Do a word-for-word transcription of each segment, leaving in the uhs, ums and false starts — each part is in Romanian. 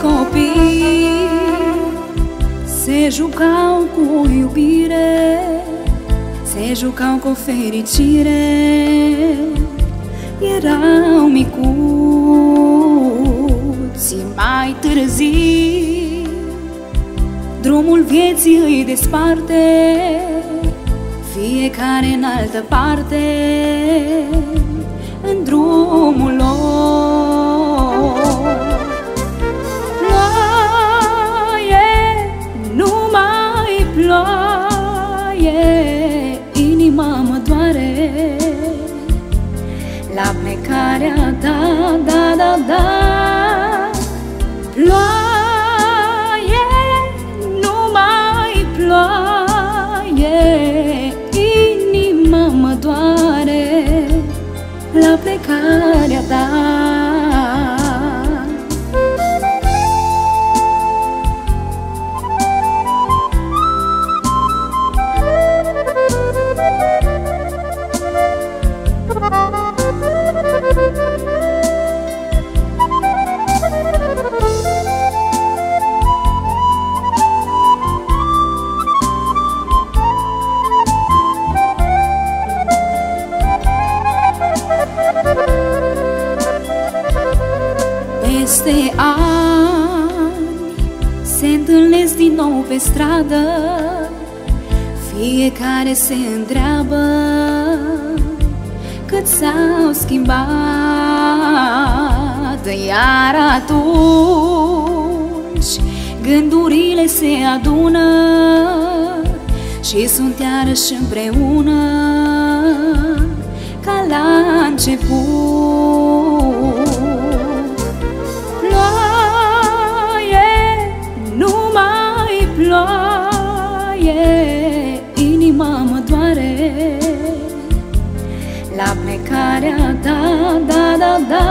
copii se jucau cu iubire, se jucau cu fericire. Erau micuți, mai târziu drumul vieții îi desparte, fiecare în altă parte, în drumul lor. Ploaie, numai ploaie, inima mă doare la plecarea ta, da, da, da. Ploaie, numai ploaie, inima mă doare la plecarea ta. Peste ani se întâlnesc din nou pe stradă, fiecare se întreabă cât s-au schimbat. Iar atunci gândurile se adună și sunt iarăși împreună ca la început. Ploaie, inima mă doare la plecarea ta, da, da, da.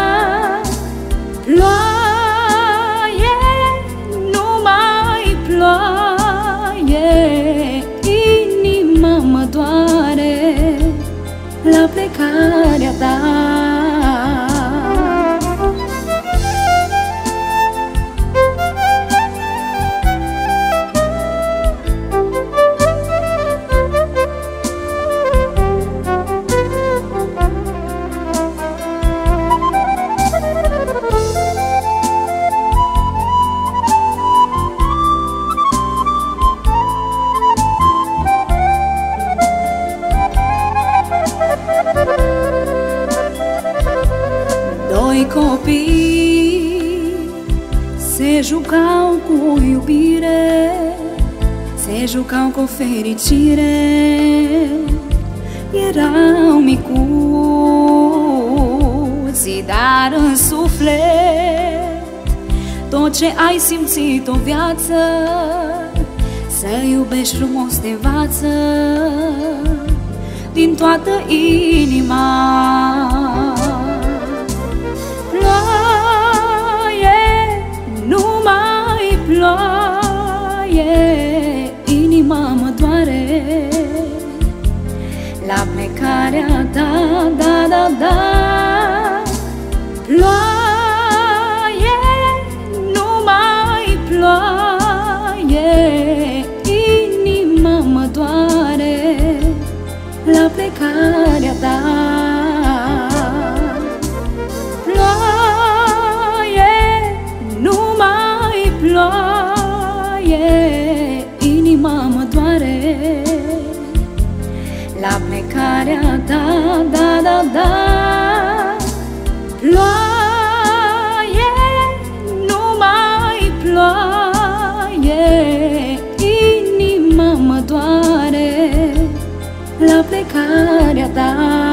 Ploaie, numai ploaie, inima mă doare la plecarea ta. Doi copii se jucau cu iubire, se jucau cu fericire. Erau micuți, dar în suflet tot ce ai simțit o viață, să iubești frumos te învață din toată inima. Ploaie, inima mă doare la plecarea ta, da, da, da. Ploaie, numai ploaie, inima mă doare la plecarea ta. Inima mă doare la plecarea ta, da, da, da. Ploaie, numai ploaie, inima mă doare la plecarea ta.